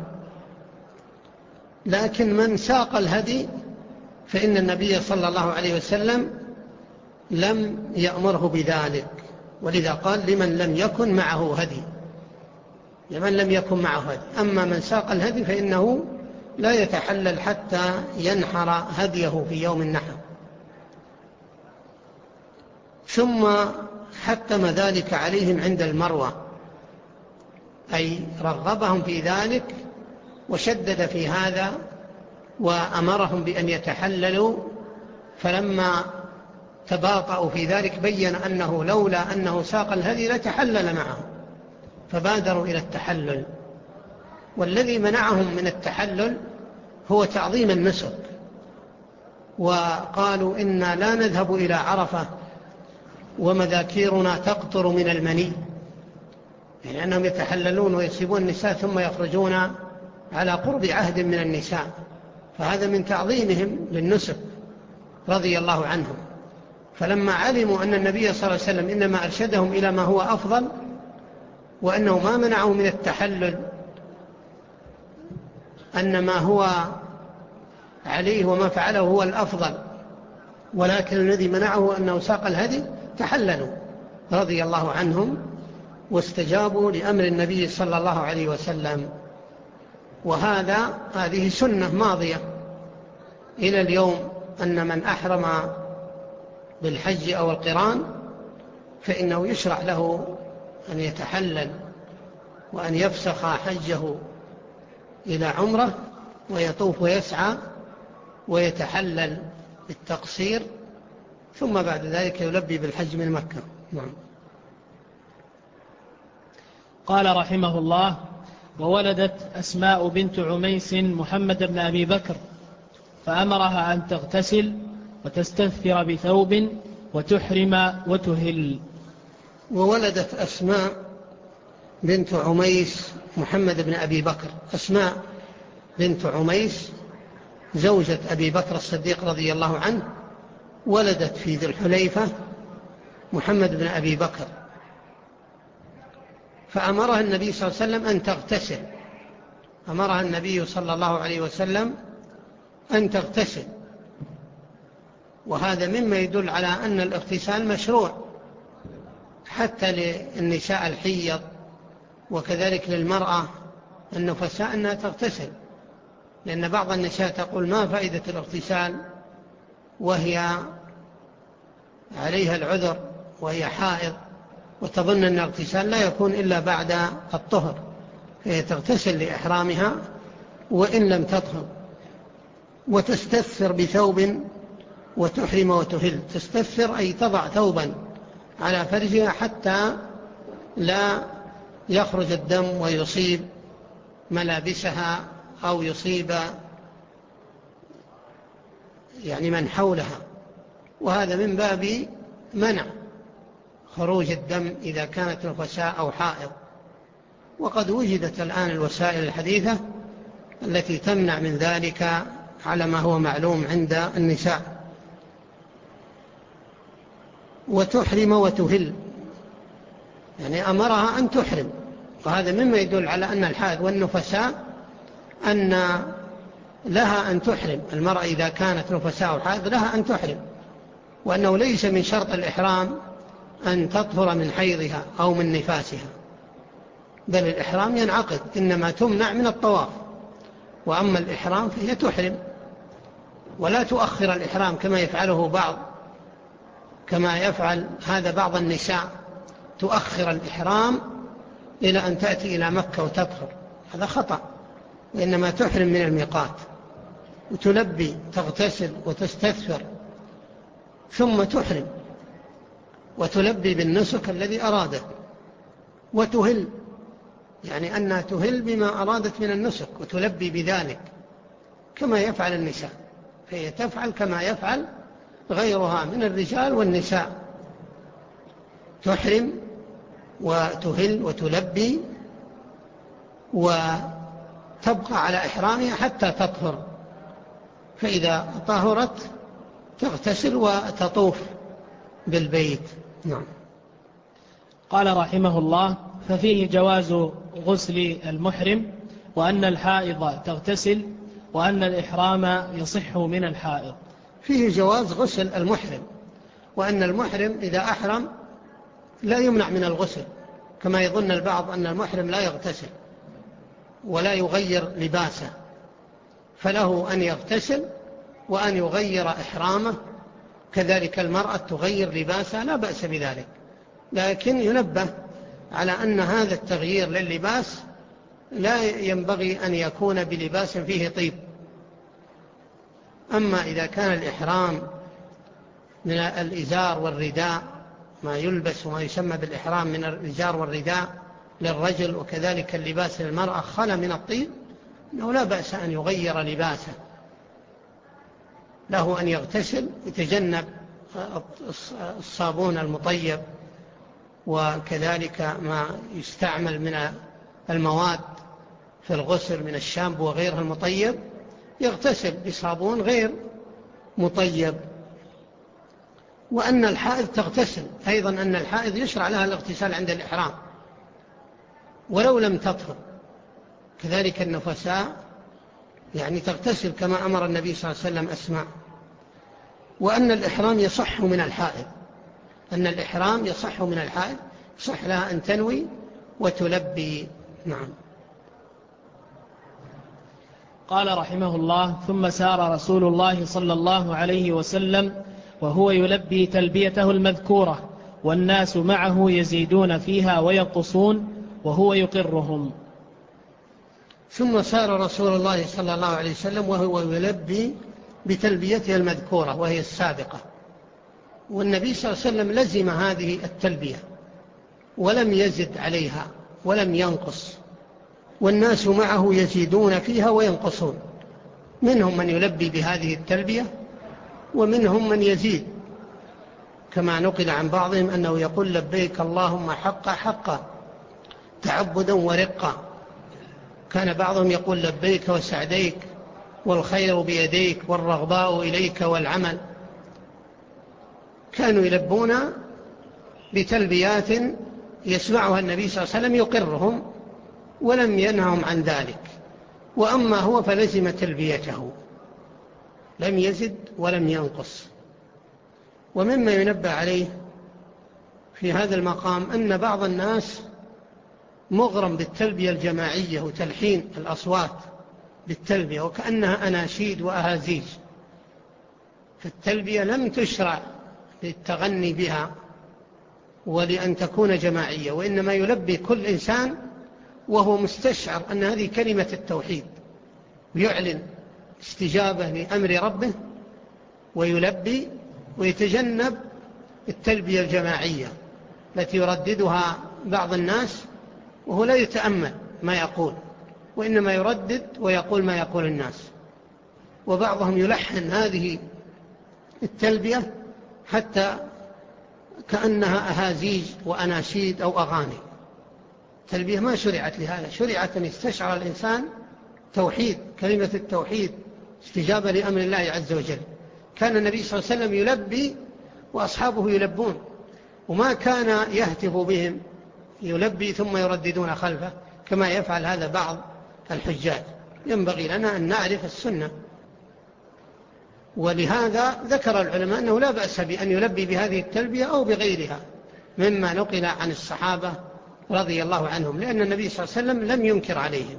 لكن من ساق الهدي فإن النبي صلى الله عليه وسلم لم يأمره بذلك، ولذا قال لمن لم يكن معه هدي، لمن لم يكن معه هدي. أما من ساق الهدي فإنه لا يتحلل حتى ينحر هديه في يوم النحر. ثم حتم ذلك عليهم عند المروة، أي رغبهم في ذلك وشدد في هذا وأمرهم بأن يتحللوا. فلما تباطؤوا في ذلك بين أنه لولا أنه ساق الهدي لتحلل معهم، فبادروا إلى التحلل. والذي منعهم من التحلل هو تعظيم النسك، وقالوا إنا لا نذهب إلى عرفة ومذاكيرنا تقطر من المني، يعني أنهم يتحللون ويصيبون النساء ثم يخرجون على قرب عهد من النساء، فهذا من تعظيمهم للنسك رضي الله عنهم. فلما علموا أن النبي صلى الله عليه وسلم إنما أرشدهم إلى ما هو أفضل، وأنه ما منعوا من التحلل، أن ما هو عليه وما فعله هو الأفضل، ولكن الذي منعه أنه ساق الهدي، تحللوا رضي الله عنهم واستجابوا لأمر النبي صلى الله عليه وسلم. هذه سنة ماضية إلى اليوم، أن من أحرم بالحج أو القران فإنه يشرع له أن يتحلل وأن يفسخ حجه إلى عمرة ويطوف ويسعى ويتحلل بالتقصير، ثم بعد ذلك يلبي بالحج من مكة. نعم. قال رحمه الله: وولدت أسماء بنت عميس محمد بن أبي بكر، فأمرها أن تغتسل وتستثفر بثوب وتحرم وتهل. وولدت أسماء بنت عميس محمد بن أبي بكر. أسماء بنت عميس زوجة أبي بكر الصديق رضي الله عنه، ولدت في ذي الحليفة محمد بن أبي بكر، فأمرها النبي صلى الله عليه وسلم أن تغتسل. أمرها النبي صلى الله عليه وسلم أن تغتسل، وهذا مما يدل على أن الاغتسال مشروع حتى للنساء الحيض، وكذلك للمرأة النفساء أنها تغتسل، لأن بعض النساء تقول ما فائدة الاغتسال وهي عليها العذر وهي حائض، وتظن أن الاغتسال لا يكون إلا بعد الطهر، فهي تغتسل لإحرامها وإن لم تطهر. وتستثر بثوب وتحرم وتهل. تستثر أي تضع ثوبا على فرجها حتى لا يخرج الدم ويصيب ملابسها أو يصيب يعني من حولها، وهذا من باب منع خروج الدم إذا كانت نفساء أو حائض. وقد وجدت الآن الوسائل الحديثة التي تمنع من ذلك على ما هو معلوم عند النساء. وتحرم وتهل، يعني أمرها أن تحرم، وهذا مما يدل على أن الحائض والنفساء أن لها أن تحرم. المرأة إذا كانت نفساء أو حائض لها أن تحرم، وأنه ليس من شرط الإحرام أن تطهر من حيضها أو من نفاسها، بل الإحرام ينعقد، إنما تمنع من الطواف. وأما الإحرام فهي تحرم، ولا تؤخر الإحرام كما يفعل هذا بعض النساء، تؤخر الإحرام إلى أن تأتي إلى مكة وتطهر، هذا خطأ. وإنما تحرم من الميقات وتلبي، تغتسل وتستثفر ثم تحرم وتلبي بالنسك الذي أرادت، وتهل، يعني أنها تهل بما أرادت من النسك وتلبي بذلك كما يفعل النساء. فهي تفعل كما يفعل غيرها من الرجال والنساء، تحرم وتهل وتلبي وتبقى على إحرامها حتى تطهر، فإذا طهرت تغتسل وتطوف بالبيت. نعم. قال رحمه الله: ففيه جواز غسل المحرم، وأن الحائض تغتسل، وأن الإحرام يصح من الحائض. فيه جواز غسل المحرم، وأن المحرم إذا أحرم لا يمنع من الغسل، كما يظن البعض أن المحرم لا يغتسل ولا يغير لباسه، فله أن يغتسل وأن يغير إحرامه، كذلك المرأة تغير لباسها، لا بأس بذلك، لكن ينبه على أن هذا التغيير لللباس لا ينبغي أن يكون بلباس فيه طيب. أما إذا كان الإحرام من الإزار والرداء، ما يلبس وما يسمى بالإحرام من الإزار والرداء للرجل، وكذلك اللباس للمرأة، خلا من الطيب، أنه لا بأس أن يغير لباسه، له أن يغتسل، يتجنب الصابون المطيب، وكذلك ما يستعمل من المواد في الغسل من الشامبو وغيرها المطيب، يغتسل بصابون غير مطيب. وأن الحائض تغتسل أيضا، أن الحائض يشرع لها الاغتسال عند الإحرام ولو لم تطهر، كذلك النفساء يعني تغتسل كما أمر النبي صلى الله عليه وسلم أسماء. وأن الإحرام يصح من الحائض، أن الإحرام يصح من الحائض، يصح لها أن تنوي وتلبي. نعم. قال رحمه الله: ثم سار رسول الله صلى الله عليه وسلم وهو يلبي تلبيته المذكورة، والناس معه يزيدون فيها وينقصون، وهو يقرهم. ثم سار رسول الله صلى الله عليه وسلم وهو يلبي بتلبيته المذكورة وهي السابقة، والنبي صلى الله عليه وسلم لزم هذه التلبية ولم يزد عليها ولم ينقص، والناس معه يزيدون فيها وينقصون، منهم من يلبي بهذه التلبية ومنهم من يزيد، كما نقل عن بعضهم أنه يقول: لبيك اللهم حقا حقا تعبدا ورقا. كان بعضهم يقول: لبيك وسعديك والخير بيديك والرغباء إليك والعمل. كانوا يلبون بتلبيات يسمعها النبي صلى الله عليه وسلم يقرهم ولم ينههم عن ذلك. وأما هو فلزم تلبيته، لم يزد ولم ينقص. ومما ينبه عليه في هذا المقام أن بعض الناس مغرم بالتلبية الجماعية وتلحين الأصوات بالتلبية وكأنها أناشيد وأهازيج، فالتلبية لم تشرع للتغني بها ولأن تكون جماعية، وإنما يلبي كل إنسان وهو مستشعر أن هذه كلمة التوحيد، ويعلن استجابة لأمر ربه ويلبي، ويتجنب التلبية الجماعية التي يرددها بعض الناس وهو لا يتأمل ما يقول، وإنما يردد ويقول ما يقول الناس. وبعضهم يلحن هذه التلبية حتى كأنها أهازيج وأناشيد أو أغاني. التلبية ما شرعت لهذا، شرعت أن يستشعر الإنسان توحيد، كلمة التوحيد، استجابة لأمر الله عز وجل. كان النبي صلى الله عليه وسلم يلبي وأصحابه يلبون، وما كان يهتف بهم، يلبي ثم يرددون خلفه كما يفعل هذا بعض الحجاج. ينبغي لنا أن نعرف السنة. ولهذا ذكر العلماء أنه لا بأس بأن يلبي بهذه التلبية أو بغيرها مما نقل عن الصحابة رضي الله عنهم، لأن النبي صلى الله عليه وسلم لم ينكر عليهم،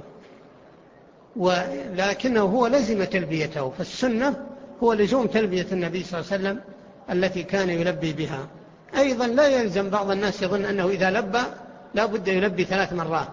ولكنه هو لزم تلبيته. فالسنة هو لزوم تلبية النبي صلى الله عليه وسلم التي كان يلبي بها. أيضا لا يلزم، بعض الناس يظن أنه إذا لبى لا بد يلبي 3 مرات،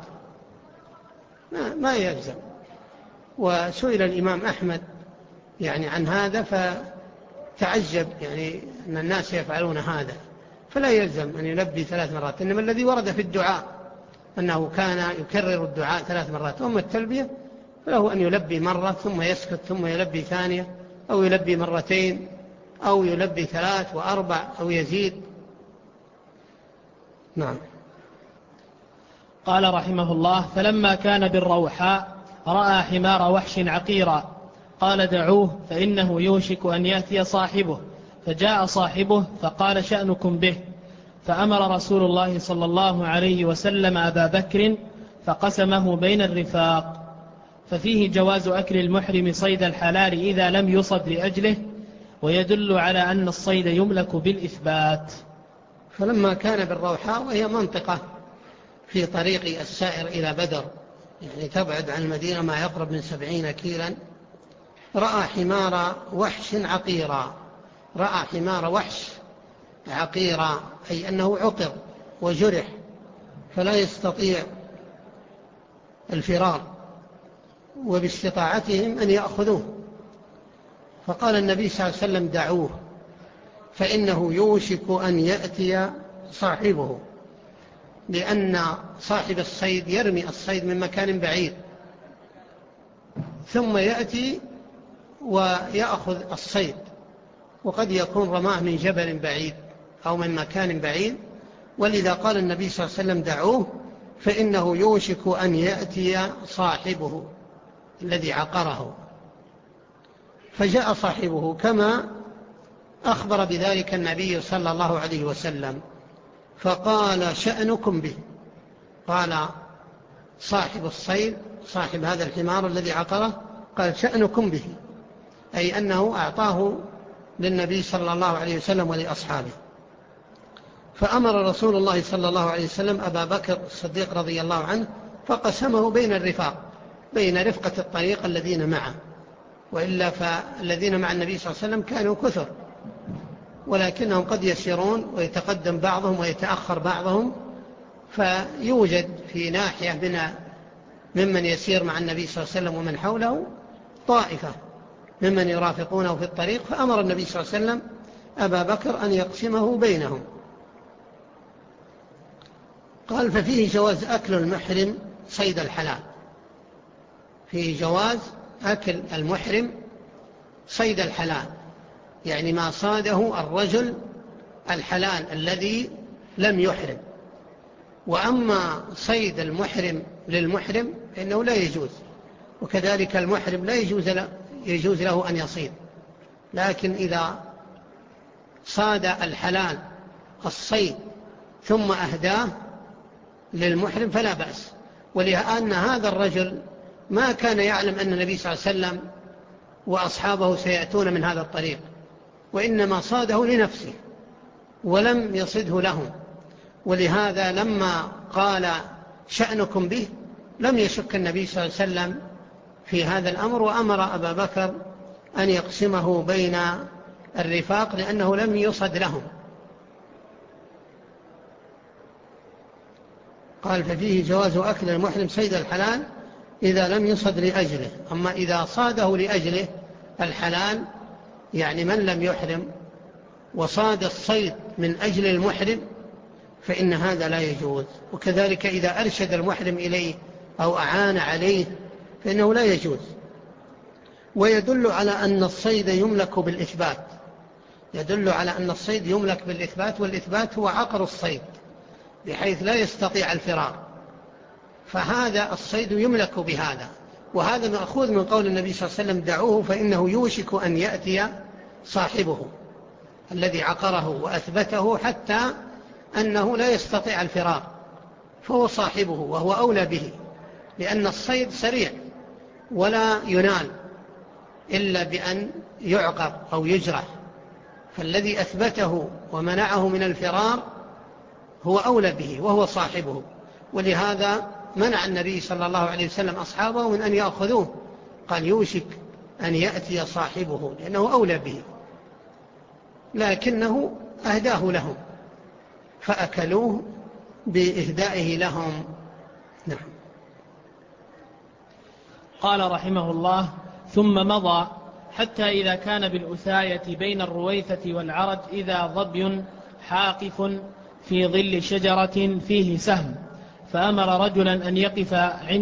ما يلزم. وسئل الإمام أحمد عن هذا فتعجب أن الناس يفعلون هذا، فلا يلزم أن يلبي 3 مرات، إنما الذي ورد في الدعاء أنه كان يكرر الدعاء 3 مرات. أما التلبية فله أن يلبي مرة ثم يسكت ثم يلبي ثانية، أو يلبي 2 مرات، أو يلبي 3 و4 أو يزيد. نعم. قال رحمه الله: فلما كان بالروحاء رأى حمار وحش عقيرا، قال: دعوه فإنه يوشك أن يأتي صاحبه. فجاء صاحبه فقال: شأنكم به. فأمر رسول الله صلى الله عليه وسلم أبا بكر فقسمه بين الرفاق. ففيه جواز أكل المحرم صيد الحلال إذا لم يصد لأجله، ويدل على أن الصيد يملك بالإثبات. فلما كان بالروحاء، وهي منطقة في طريق السائر إلى بدر، تبعد عن المدينة ما يقرب من 70 كيلا، رأى حمار وحش عقيرا. رأى حمار وحش عقيرا أي أنه عقر وجرح فلا يستطيع الفرار، وباستطاعتهم أن يأخذوه. فقال النبي صلى الله عليه وسلم: دعوه فإنه يوشك أن يأتي صاحبه، لأن صاحب الصيد يرمي الصيد من مكان بعيد ثم يأتي ويأخذ الصيد، وقد يكون رماه من جبل بعيد أو من مكان بعيد. ولذا قال النبي صلى الله عليه وسلم: دعوه فإنه يوشك أن يأتي صاحبه الذي عقره. فجاء صاحبه كما أخبر بذلك النبي صلى الله عليه وسلم، فقال: شأنكم به. قال صاحب الصيد، صاحب هذا الحمار الذي عقره، قال: شأنكم به، أي أنه أعطاه للنبي صلى الله عليه وسلم ولأصحابه. فأمر رسول الله صلى الله عليه وسلم أبا بكر الصديق رضي الله عنه فقسمه بين الرفاق، بين رفقة الطريق الذين معه، وإلا فالذين مع النبي صلى الله عليه وسلم كانوا كثر، ولكنهم قد يسيرون ويتقدم بعضهم ويتأخر بعضهم، فيوجد في ناحية ممن يسير مع النبي صلى الله عليه وسلم ومن حوله طائفة ممن يرافقونه في الطريق. فأمر النبي صلى الله عليه وسلم أبا بكر أن يقسمه بينهم. قال: ففيه جواز أكل المحرم صيد الحلال. فيه جواز أكل المحرم صيد الحلال، يعني ما صاده الرجل الحلال الذي لم يحرم. وأما صيد المحرم للمحرم فإنه لا يجوز، وكذلك المحرم لا يجوز له أن يصيد. لكن إذا صاد الحلال الصيد ثم أهداه للمحرم فلا بأس. ولأن هذا الرجل ما كان يعلم أن النبي صلى الله عليه وسلم وأصحابه سيأتون من هذا الطريق، وإنما صاده لنفسه ولم يصده لهم. ولهذا لما قال: شأنكم به، لم يشك النبي صلى الله عليه وسلم في هذا الأمر، وأمر أبا بكر أن يقسمه بين الرفاق لأنه لم يصد لهم. قال: ففيه جواز أكل المحرم صيد الحلال إذا لم يصد لأجله. أما إذا صاده لأجله الحلال، يعني من لم يحرم وصاد الصيد من أجل المحرم، فإن هذا لا يجوز. وكذلك إذا أرشد المحرم إليه أو أعان عليه فإنه لا يجوز. ويدل على أن الصيد يملك بالإثبات، يدل على أن الصيد يملك بالإثبات، والإثبات هو عقر الصيد بحيث لا يستطيع الفرار، فهذا الصيد يملك بهذا. وهذا مأخوذ من قول النبي صلى الله عليه وسلم: دعوه فإنه يوشك أن يأتي صاحبه الذي عقره وأثبته حتى أنه لا يستطيع الفرار، فهو صاحبه وهو أولى به، لأن الصيد سريع ولا ينال إلا بأن يعقر أو يجرح، فالذي أثبته ومنعه من الفرار هو أولى به وهو صاحبه. ولهذا منع النبي صلى الله عليه وسلم أصحابه من أن يأخذوه، قال: يوشك أن يأتي صاحبه، لأنه أولى به، لكنه أهداه لهم فأكلوه بإهدائه لهم. نعم. قال رحمه الله: ثم مضى حتى إذا كان بالأثاية بين الرويثة والعرج إذا ظبي حاقف في ظل شجرة فيه سهم، فأمر رجلا أن يقف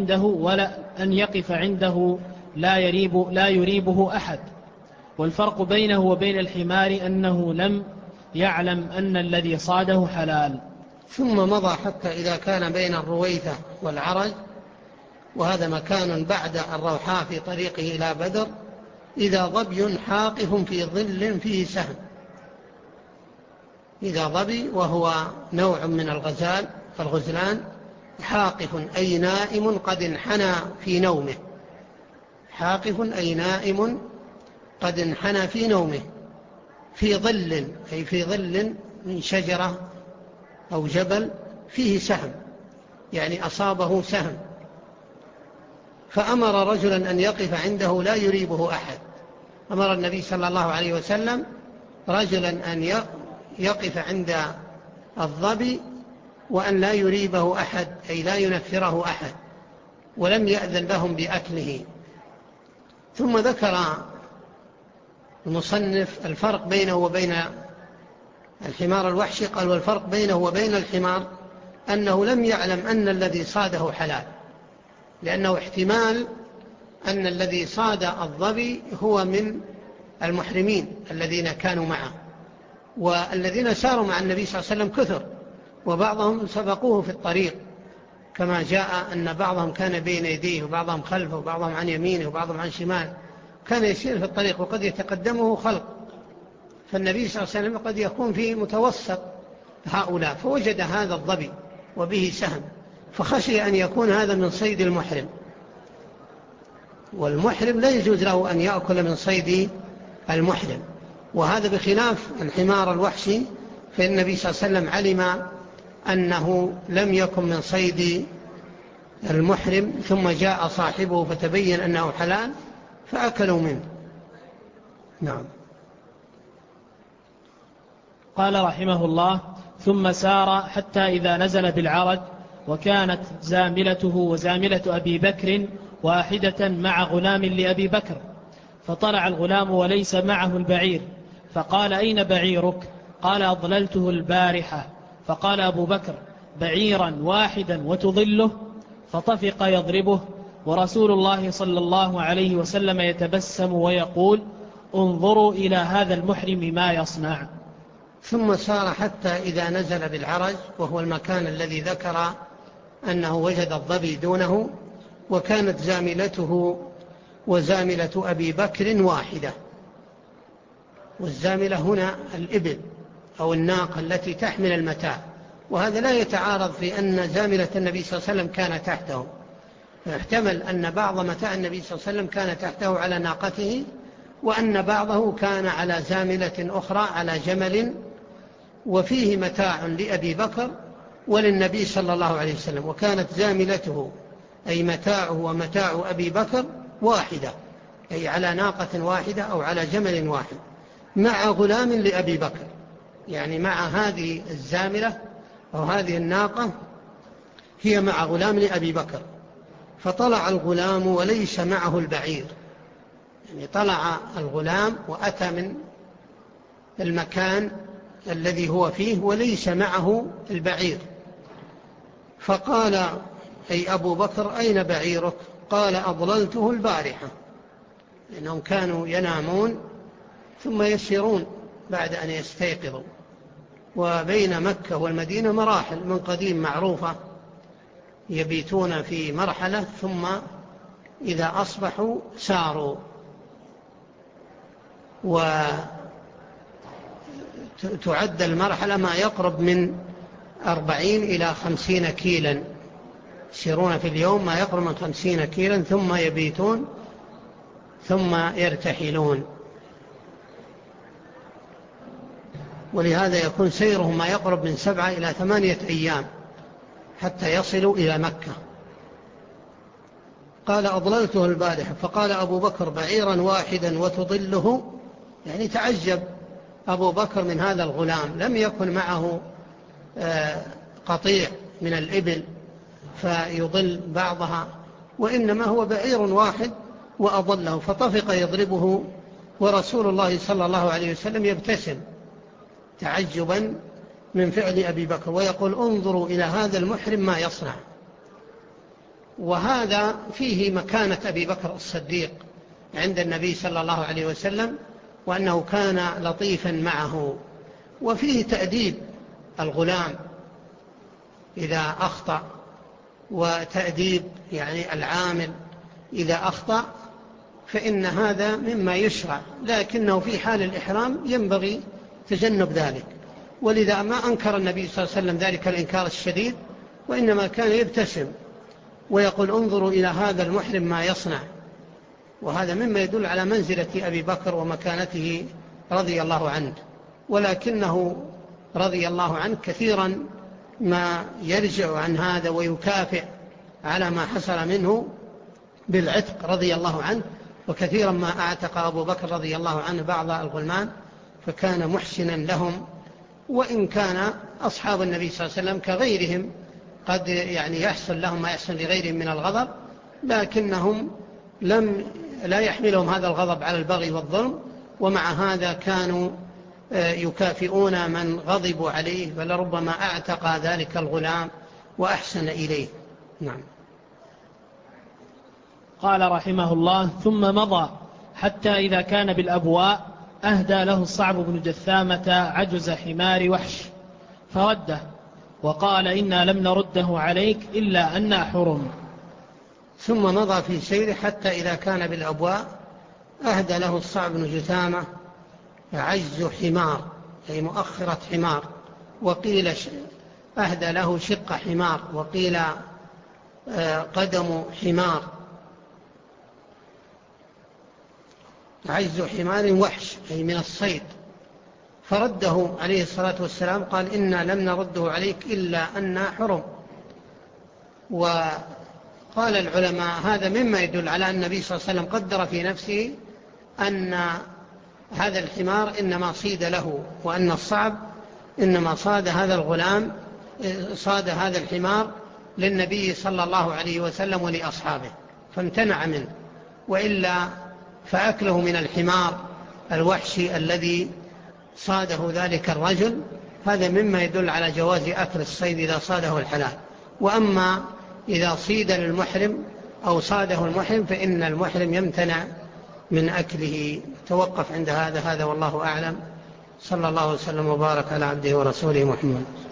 عنده لا يريبه أحد. والفرق بينه وبين الحمار أنه لم يعلم أن الذي صاده حلال. ثم مضى حتى إذا كان بين الرويثة والعرج، وهذا مكان بعد الروحاء في طريقه إلى بدر، إذا ظبي حاقف في ظل فيه سهم. إذا ظبي وهو نوع من الغزلان، حاقف أي نائم قد انحنى في نومه، حاقف أي نائم قد انحنى في نومه، في ظل أي في ظل من شجرة أو جبل فيه سهم، يعني أصابه سهم. فأمر رجلا أن يقف عنده لا يريبه أحد. أمر النبي صلى الله عليه وسلم رجلا أن يقف عند الظبي وأن لا يريبه أحد، أي لا ينفره أحد، ولم يأذن لهم بأكله. ثم ذكر المصنف الفرق بينه وبين الحمار الوحشي، قال: والفرق بينه وبين الحمار أنه لم يعلم أن الذي صاده حلال، لأنه احتمال أن الذي صاد الظبي هو من المحرمين الذين كانوا معه، والذين ساروا مع النبي صلى الله عليه وسلم كثر، وبعضهم سبقوه في الطريق، كما جاء أن بعضهم كان بين يديه وبعضهم خلفه وبعضهم عن يمينه وبعضهم عن شمال، كان يسير في الطريق وقد يتقدمه خلق، فالنبي صلى الله عليه وسلم قد يكون في متوسط هؤلاء، فوجد هذا الظبي وبه سهم، فخشي أن يكون هذا من صيد المحرم، والمحرم لا يجوز له أن يأكل من صيد المحرم. وهذا بخلاف الحمار الوحشي، فالنبي صلى الله عليه وسلم علم أنه لم يكن من صيد المحرم، ثم جاء صاحبه فتبين أنه حلال فأكلوا منه. نعم. قال رحمه الله: ثم سار حتى إذا نزل بالعرج، وكانت زاملته وزاملة أبي بكر واحدة مع غلام لأبي بكر، فطلع الغلام وليس معه البعير، فقال: أين بعيرك؟ قال: أضللته البارحة. فقال أبو بكر: بعيرا واحدا وتضله؟ فطفق يضربه، ورسول الله صلى الله عليه وسلم يتبسم ويقول: انظروا إلى هذا المحرم ما يصنع. ثم سار حتى إذا نزل بالعرج، وهو المكان الذي ذكر أنه وجد الظبي دونه، وكانت زاملته وزاملة أبي بكر واحدة. والزاملة هنا الإبل أو الناقة التي تحمل المتاع، وهذا لا يتعارض في أن زاملة النبي صلى الله عليه وسلم كان تحته، فاحتمل أن بعض متاع النبي صلى الله عليه وسلم كان تحته على ناقته، وأن بعضه كان على زاملة أخرى على جمل، وفيه متاع لأبي بكر وللنبي صلى الله عليه وسلم، وكانت زاملته أي متاعه ومتاع أبي بكر واحدة، أي على ناقة واحدة أو على جمل واحد، مع غلام لأبي بكر، يعني مع هذه الزاملة أو هذه الناقة هي مع غلام لأبي بكر. فطلع الغلام وليس معه البعير، يعني طلع الغلام وأتى من المكان الذي هو فيه وليس معه البعير. فقال أي أبو بكر أين بعيرك؟ قال أضللته البارحة، لأنهم كانوا ينامون ثم يسيرون بعد أن يستيقظوا، وبين مكة والمدينة مراحل من قديم معروفة، يبيتون في مرحلة ثم إذا أصبحوا ساروا، وتعد المرحلة ما يقرب من 40 إلى 50 كيلا، يسيرون في اليوم ما يقرب من 50 كيلا ثم يبيتون ثم يرتحلون، ولهذا يكون سيرهم ما يقرب من 7 إلى 8 أيام حتى يصلوا إلى مكة. قال أضللته البارحة. فقال أبو بكر بعيرا واحدا وتضله، يعني تعجب أبو بكر من هذا الغلام، لم يكن معه قطيع من الإبل فيضل بعضها، وإنما هو بعير واحد وأضله. فطفق يضربه ورسول الله صلى الله عليه وسلم يبتسم تعجبا من فعل أبي بكر ويقول انظروا إلى هذا المحرم ما يصنع. وهذا فيه مكانة أبي بكر الصديق عند النبي صلى الله عليه وسلم، وأنه كان لطيفا معه، وفيه تأديب الغلام إذا أخطأ، وتأديب يعني العامل إذا أخطأ، فإن هذا مما يشرع، لكنه في حال الإحرام ينبغي تجنب ذلك. ولذا ما أنكر النبي صلى الله عليه وسلم ذلك الإنكار الشديد، وإنما كان يبتسم ويقول انظروا إلى هذا المحرم ما يصنع. وهذا مما يدل على منزلة أبي بكر ومكانته رضي الله عنه. ولكنه رضي الله عنه كثيرا ما يرجع عن هذا ويكافئ على ما حصل منه بالعتق رضي الله عنه، وكثيرا ما أعتق أبو بكر رضي الله عنه بعض الغلمان، فكان محسنا لهم. وإن كان أصحاب النبي صلى الله عليه وسلم كغيرهم قد يعني يحصل لهم ما يحصل لغيرهم من الغضب، لكنهم لا يحملهم هذا الغضب على البغي والظلم، ومع هذا كانوا يكافئون من غضبوا عليه، بل ربما أعتق ذلك الغلام وأحسن إليه. نعم. قال رحمه الله ثم مضى حتى إذا كان بالأبواء أهدى له الصعب بن جثامة عجز حمار وحش فرده، وقال إنا لم نرده عليك إلا أننا حرم. ثم مضى في سيره حتى إذا كان بالأبواء أهدى له الصعب بن جثامة عجز حمار، أي مؤخرة حمار، وقيل أهدى له شق حمار، وقيل قدم حمار، عجز حمار وحش أي من الصيد. فرده عليه الصلاة والسلام قال إنا لم نرده عليك إلا أننا حرم. وقال العلماء هذا مما يدل على أن النبي صلى الله عليه وسلم قدر في نفسه أن هذا الحمار إنما صيد له، وأن الصعب إنما صاد هذا الغلام، صاد هذا الحمار للنبي صلى الله عليه وسلم ولأصحابه فامتنع منه، وإلا فأكله من الحمار الوحشي الذي صاده ذلك الرجل هذا مما يدل على جواز أكل الصيد إذا صاده الحلال. وأما إذا صيد للمحرم أو صاده المحرم فإن المحرم يمتنع من أكله. توقف عند هذا والله أعلم. صلى الله وسلم وبارك على عبده ورسوله محمد.